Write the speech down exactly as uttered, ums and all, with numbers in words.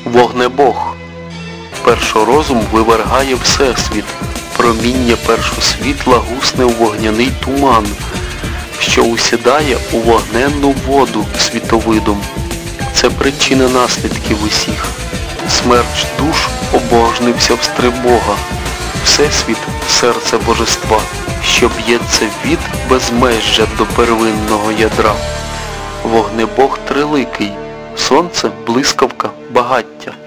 Вогнебог. Першорозум вивергає всесвіт, проміння першосвітла гусне у вогняний туман, що усідає у вогненну воду світовидом. Це причина наслідків усіх. Смерч душ обожнився в стрибога, всесвіт – серце божества, що б'ється від безмежжя до первинного ядра. Вогнебог триликий, сонце – блискавка, багаття.